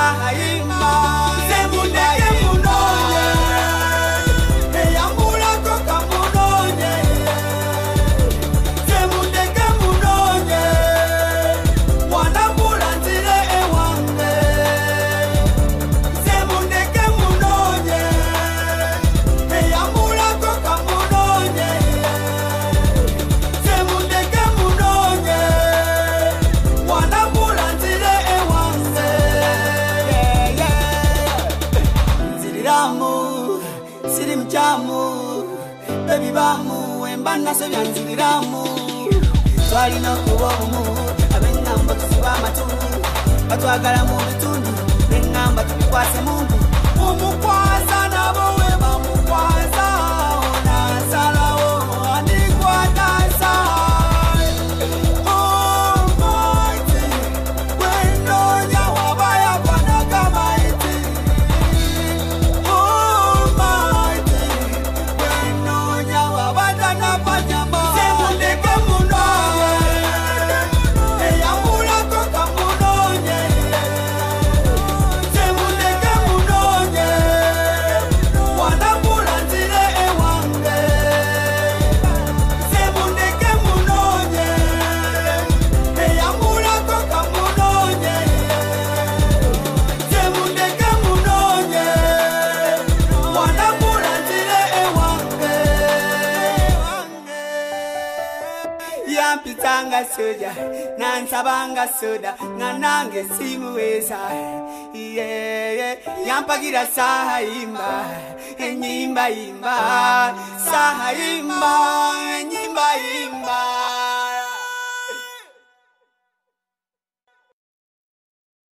sahaimba zemundeke munonye eyambula koka munonye zemundeke munonye wanambula nzire ewange zemundeke munonye eyambula koka munonye zemundeke munonye wanambula nzire ewange nziriramu siri mchamu baby bamu wembana so byanziriramu twalina kubomu abengamba tusiba matu batwagala mu bitundu bengamba tukwase mungu umukwaza nabo we bamukwaza ona salawo anikwatasa Almighty wenonya wabaya pana kama iti Almighty wenonya wabada na panyama zemundeke munonye eyambula koka munonye zemundeke munonye wanambula nzire ewange zemundeke munonye eyambula koka munonye zemundeke munonye wanambula nzire ewange yampitanga soja nansabanga soda nganange simuweza yampagira sahaimba enyimba imba sahaimba enyimba imba